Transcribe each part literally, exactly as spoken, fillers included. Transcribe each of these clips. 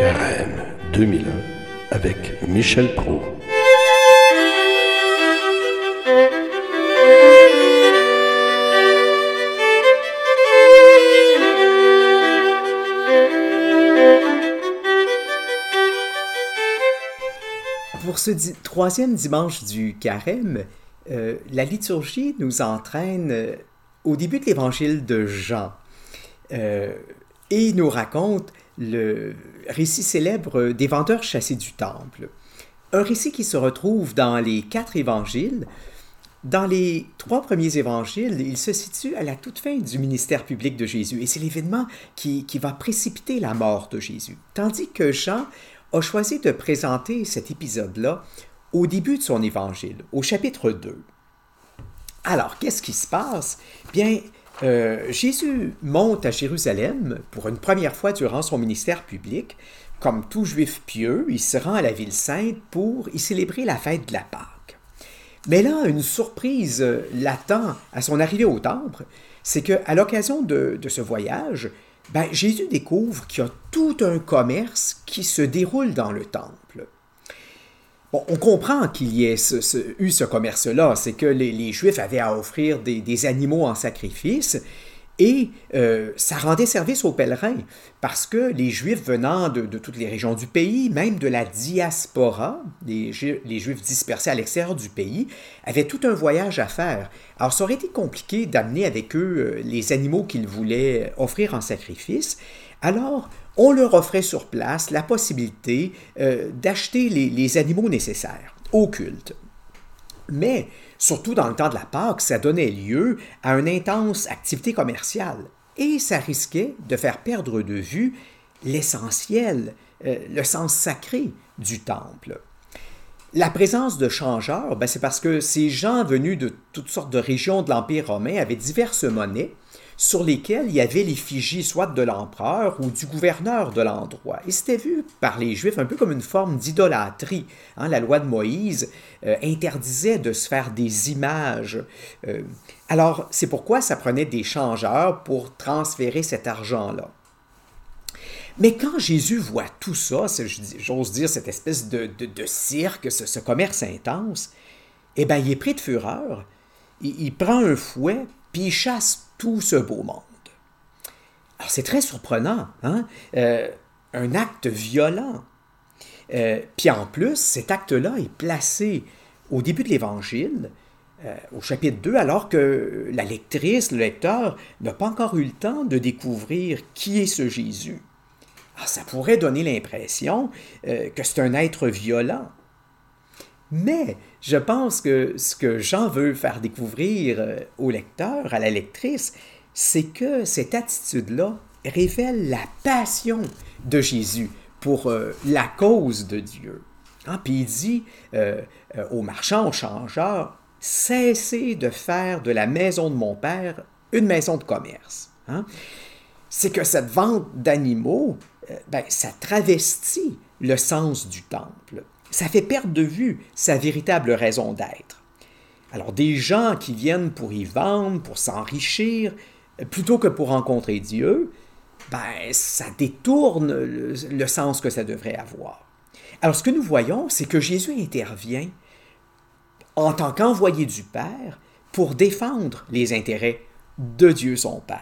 Carême deux mille un avec Michel Proulx. Pour ce di- troisième dimanche du Carême, euh, la liturgie nous entraîne euh, au début de l'évangile de Jean euh, et nous raconte le récit célèbre des vendeurs chassés du temple. Un récit qui se retrouve dans les quatre évangiles. Dans les trois premiers évangiles, il se situe à la toute fin du ministère public de Jésus et c'est l'événement qui, qui va précipiter la mort de Jésus. Tandis que Jean a choisi de présenter cet épisode-là au début de son évangile, au chapitre deux. Alors, qu'est-ce qui se passe? Bien, euh, Jésus monte à Jérusalem pour une première fois durant son ministère public. Comme tout juif pieux, il se rend à la ville sainte pour y célébrer la fête de la Pâque. Mais là, une surprise l'attend à son arrivée au temple, c'est qu'à l'occasion de, de ce voyage, ben, Jésus découvre qu'il y a tout un commerce qui se déroule dans le temple. Bon, on comprend qu'il y ait ce, ce, eu ce commerce-là, c'est que les, les Juifs avaient à offrir des, des animaux en sacrifice et euh, ça rendait service aux pèlerins parce que les Juifs venant de, de toutes les régions du pays, même de la diaspora, les, les Juifs dispersés à l'extérieur du pays, avaient tout un voyage à faire. Alors ça aurait été compliqué d'amener avec eux les animaux qu'ils voulaient offrir en sacrifice. Alors, on leur offrait sur place la possibilité euh, d'acheter les, les animaux nécessaires au culte. Mais, surtout dans le temps de la Pâque, ça donnait lieu à une intense activité commerciale et ça risquait de faire perdre de vue l'essentiel, euh, le sens sacré du temple. La présence de changeurs, ben c'est parce que ces gens venus de toutes sortes de régions de l'Empire romain avaient diverses monnaies sur lesquelles il y avait l'effigie soit de l'empereur ou du gouverneur de l'endroit. Et c'était vu par les Juifs un peu comme une forme d'idolâtrie. Hein, la loi de Moïse euh, interdisait de se faire des images. Euh, alors, c'est pourquoi ça prenait des changeurs pour transférer cet argent-là. Mais quand Jésus voit tout ça, j'ose dire cette espèce de, de, de cirque, ce, ce commerce intense, eh bien, il est pris de fureur, il, il prend un fouet, puis il chasse tout ce beau monde. Alors, c'est très surprenant, hein? Euh, un acte violent. Euh, puis en plus, cet acte-là est placé au début de l'Évangile, euh, au chapitre deux, alors que la lectrice, le lecteur, n'a pas encore eu le temps de découvrir qui est ce Jésus. Alors, ça pourrait donner l'impression euh, que c'est un être violent. Mais je pense que ce que Jean veut faire découvrir au lecteur, à la lectrice, c'est que cette attitude-là révèle la passion de Jésus pour euh, la cause de Dieu. Hein? Puis il dit euh, euh, aux marchands, aux changeurs, « Cessez de faire de la maison de mon Père une maison de commerce. Hein? » C'est que cette vente d'animaux, euh, ben, ça travestit le sens du temple. Ça fait perdre de vue sa véritable raison d'être. Alors, des gens qui viennent pour y vendre, pour s'enrichir, plutôt que pour rencontrer Dieu, ben, ça détourne le, le sens que ça devrait avoir. Alors, ce que nous voyons, c'est que Jésus intervient en tant qu'envoyé du Père pour défendre les intérêts de Dieu son Père.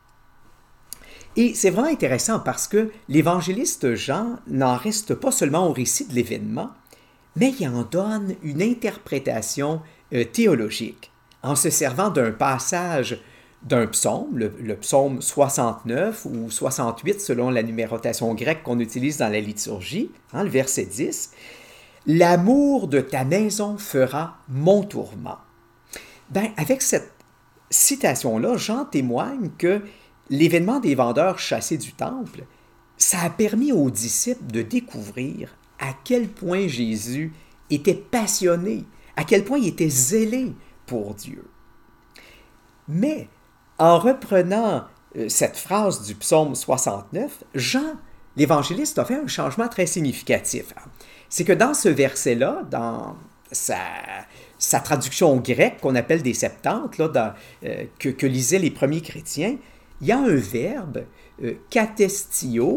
Et c'est vraiment intéressant parce que l'évangéliste Jean n'en reste pas seulement au récit de l'événement, mais il en donne une interprétation euh, théologique en se servant d'un passage d'un psaume, le, le psaume soixante-neuf ou soixante-huit selon la numérotation grecque qu'on utilise dans la liturgie, hein, le verset dix. « L'amour de ta maison fera mon tourment. » Ben, avec cette citation-là, Jean témoigne que l'événement des vendeurs chassés du temple, ça a permis aux disciples de découvrir à quel point Jésus était passionné, à quel point il était zélé pour Dieu. Mais en reprenant cette phrase du psaume soixante-neuf, Jean, l'évangéliste, a fait un changement très significatif. C'est que dans ce verset-là, dans sa, sa traduction grecque qu'on appelle des Septante, là, dans, euh, que, que lisaient les premiers chrétiens, il y a un verbe, euh, katestio,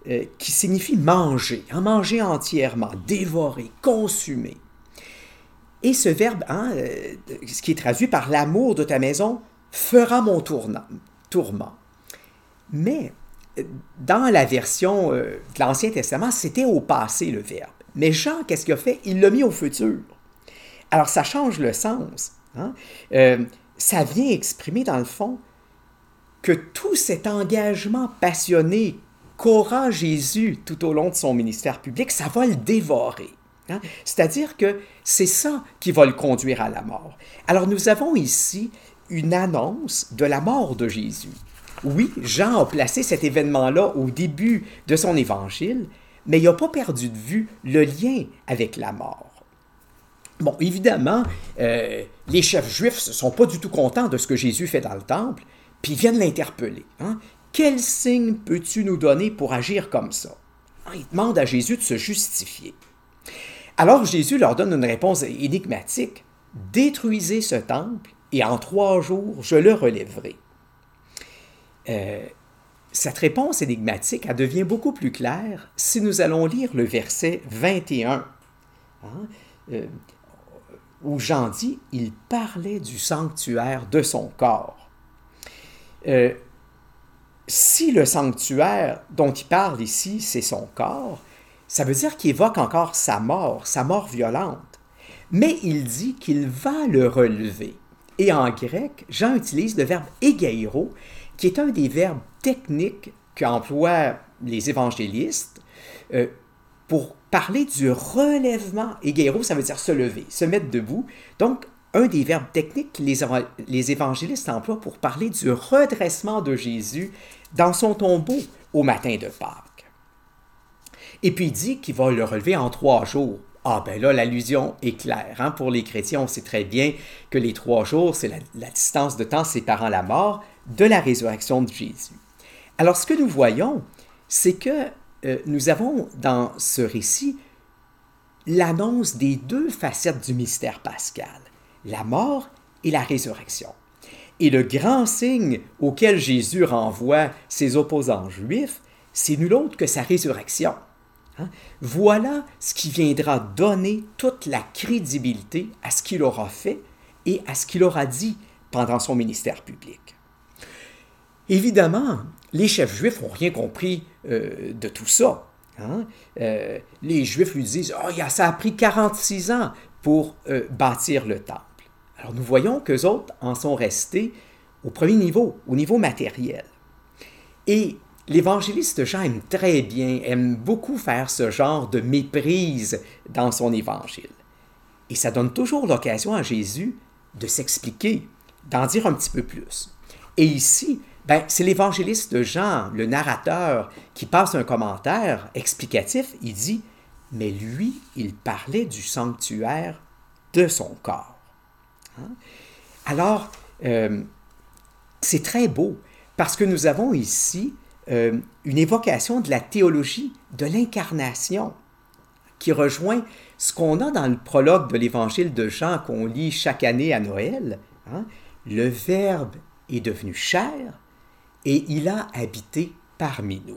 euh, qui signifie manger, hein, manger entièrement, dévorer, consumer. Et ce verbe, hein, euh, ce qui est traduit par l'amour de ta maison, fera mon tournant, tourment. Mais dans la version euh, de l'Ancien Testament, c'était au passé le verbe. Mais Jean, qu'est-ce qu'il a fait? Il l'a mis au futur. Alors ça change le sens. Hein? Euh, ça vient exprimer dans le fond que tout cet engagement passionné qu'aura Jésus tout au long de son ministère public, ça va le dévorer. Hein? C'est-à-dire que c'est ça qui va le conduire à la mort. Alors nous avons ici une annonce de la mort de Jésus. Oui, Jean a placé cet événement-là au début de son évangile, mais il n'a pas perdu de vue le lien avec la mort. Bon, évidemment, euh, les chefs juifs ne sont pas du tout contents de ce que Jésus fait dans le temple, puis ils viennent l'interpeller. Hein? Quel signe peux-tu nous donner pour agir comme ça? Ils demandent à Jésus de se justifier. Alors Jésus leur donne une réponse énigmatique. « Détruisez ce temple, et en trois jours, je le relèverai. » Euh, cette réponse énigmatique, elle devient beaucoup plus claire si nous allons lire le verset vingt et un, hein, euh, où Jean dit « Il parlait du sanctuaire de son corps. Euh, » Si le sanctuaire dont il parle ici, c'est son corps, ça veut dire qu'il évoque encore sa mort, sa mort violente. Mais il dit qu'il va le relever. Et en grec, Jean utilise le verbe « égairo », qui est un des verbes techniques qu'emploient les évangélistes euh, pour parler du relèvement. Égairo, ça veut dire se lever, se mettre debout. Donc, un des verbes techniques que les, les évangélistes emploient pour parler du redressement de Jésus dans son tombeau au matin de Pâques. Et puis il dit qu'il va le relever en trois jours. Ah ben là, l'allusion est claire. Hein? Pour les chrétiens, on sait très bien que les trois jours, c'est la, la distance de temps séparant la mort de la résurrection de Jésus. Alors ce que nous voyons, c'est que euh, nous avons dans ce récit l'annonce des deux facettes du mystère pascal, la mort et la résurrection. Et le grand signe auquel Jésus renvoie ses opposants juifs, c'est nul autre que sa résurrection. Hein? Voilà ce qui viendra donner toute la crédibilité à ce qu'il aura fait et à ce qu'il aura dit pendant son ministère public. Évidemment, les chefs juifs n'ont rien compris euh, de tout ça. Hein? Euh, les Juifs lui disent « Oh, ça a pris quarante-six ans pour euh, bâtir le temple. » Alors nous voyons qu'eux autres en sont restés au premier niveau, au niveau matériel. Et l'évangéliste Jean aime très bien, aime beaucoup faire ce genre de méprise dans son évangile. Et ça donne toujours l'occasion à Jésus de s'expliquer, d'en dire un petit peu plus. Et ici, ben, c'est l'évangéliste Jean, le narrateur, qui passe un commentaire explicatif. Il dit « Mais lui, il parlait du sanctuaire de son corps. Hein? » Alors, euh, c'est très beau, parce que nous avons ici euh, une évocation de la théologie de l'incarnation, qui rejoint ce qu'on a dans le prologue de l'évangile de Jean qu'on lit chaque année à Noël. Hein? Le Verbe est devenu chair, et il a habité parmi nous.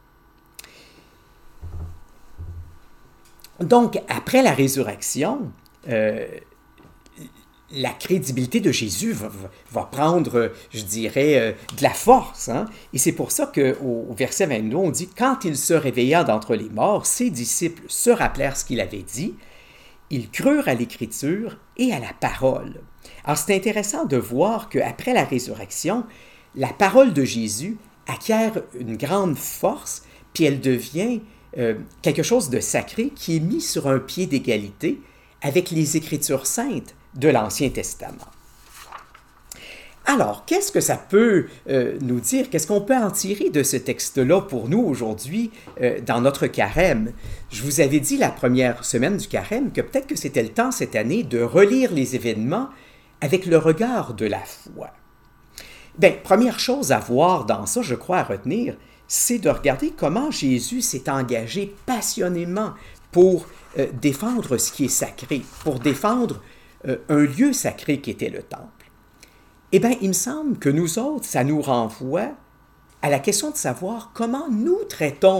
Donc, après la résurrection, euh, la crédibilité de Jésus va, va prendre, je dirais, euh, de la force. Hein? Et c'est pour ça qu'au au verset vingt-deux, on dit « Quand il se réveilla d'entre les morts, ses disciples se rappelèrent ce qu'il avait dit. Ils crurent à l'Écriture et à la parole. » Alors, c'est intéressant de voir qu'après la résurrection, la parole de Jésus acquiert une grande force, puis elle devient euh, quelque chose de sacré qui est mis sur un pied d'égalité avec les Écritures saintes de l'Ancien Testament. Alors, qu'est-ce que ça peut euh, nous dire? Qu'est-ce qu'on peut en tirer de ce texte-là pour nous aujourd'hui euh, dans notre carême? Je vous avais dit la première semaine du carême que peut-être que c'était le temps cette année de relire les événements avec le regard de la foi. Bien, première chose à voir dans ça, je crois, à retenir, c'est de regarder comment Jésus s'est engagé passionnément pour euh, défendre ce qui est sacré, pour défendre euh, un lieu sacré qui était le temple. Eh bien, il me semble que nous autres, ça nous renvoie à la question de savoir comment nous traitons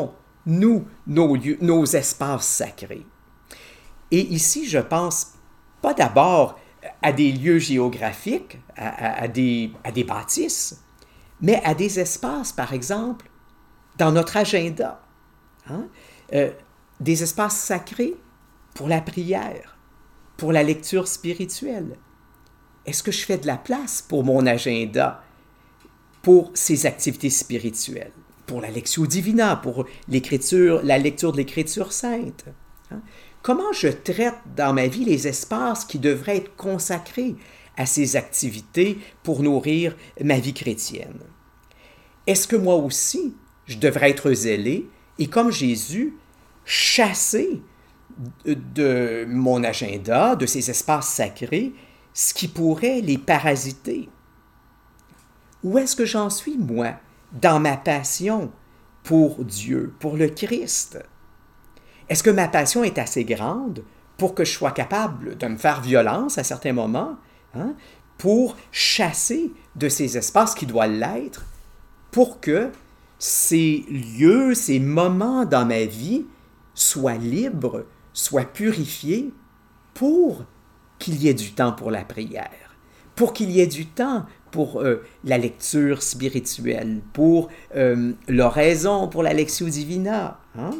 nous, nos lieux, nos espaces sacrés. Et ici, je pense pas d'abord à des lieux géographiques, à, à, à, des, à des bâtisses, mais à des espaces, par exemple, dans notre agenda. Hein? Euh, des espaces sacrés pour la prière, pour la lecture spirituelle. Est-ce que je fais de la place pour mon agenda, pour ces activités spirituelles, pour la lectio divina, pour l'écriture, la lecture de l'Écriture sainte? Hein? Comment je traite dans ma vie les espaces qui devraient être consacrés à ces activités pour nourrir ma vie chrétienne? Est-ce que moi aussi, je devrais être zélé et, comme Jésus, chasser de mon agenda, de ces espaces sacrés, ce qui pourrait les parasiter? Où est-ce que j'en suis, moi, dans ma passion pour Dieu, pour le Christ? Est-ce que ma passion est assez grande pour que je sois capable de me faire violence à certains moments, hein, pour chasser de ces espaces qui doivent l'être, pour que ces lieux, ces moments dans ma vie soient libres, soient purifiés, pour qu'il y ait du temps pour la prière, pour qu'il y ait du temps pour euh, la lecture spirituelle, pour euh, l'oraison, pour la lectio divina. Hein?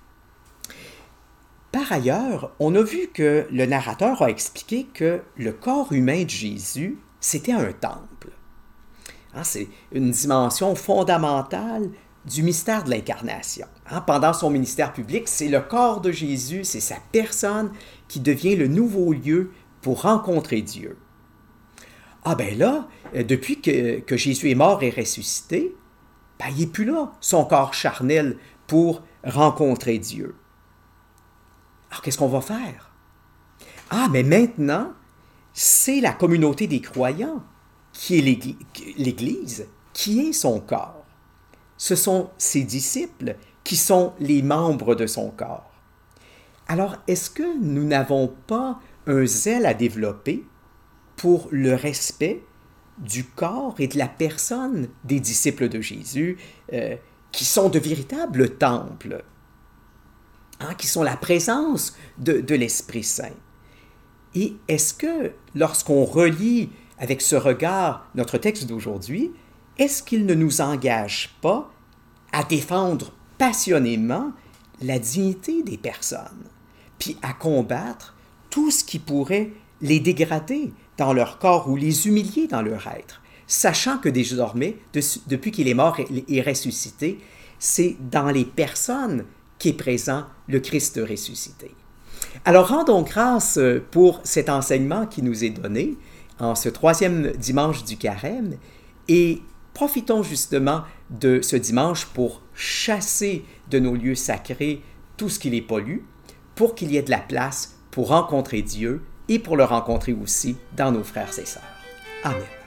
Par ailleurs, on a vu que le narrateur a expliqué que le corps humain de Jésus, c'était un temple. Hein, c'est une dimension fondamentale du mystère de l'incarnation. Hein, pendant son ministère public, c'est le corps de Jésus, c'est sa personne qui devient le nouveau lieu pour rencontrer Dieu. Ah ben là, depuis que, que Jésus est mort et ressuscité, ben il n'est plus là, son corps charnel, pour rencontrer Dieu. Alors, qu'est-ce qu'on va faire? Ah, mais maintenant, c'est la communauté des croyants qui est l'Église, qui est son corps. Ce sont ses disciples qui sont les membres de son corps. Alors, est-ce que nous n'avons pas un zèle à développer pour le respect du corps et de la personne des disciples de Jésus, euh, qui sont de véritables temples? Hein, qui sont la présence de, de l'Esprit Saint. Et est-ce que, lorsqu'on relit avec ce regard notre texte d'aujourd'hui, est-ce qu'il ne nous engage pas à défendre passionnément la dignité des personnes, puis à combattre tout ce qui pourrait les dégrader dans leur corps ou les humilier dans leur être, sachant que désormais, de, depuis qu'il est mort et, et ressuscité, c'est dans les personnes qui est présent le Christ ressuscité. Alors, rendons grâce pour cet enseignement qui nous est donné en ce troisième dimanche du Carême et profitons justement de ce dimanche pour chasser de nos lieux sacrés tout ce qui les pollue, pour qu'il y ait de la place pour rencontrer Dieu et pour le rencontrer aussi dans nos frères et sœurs. Amen.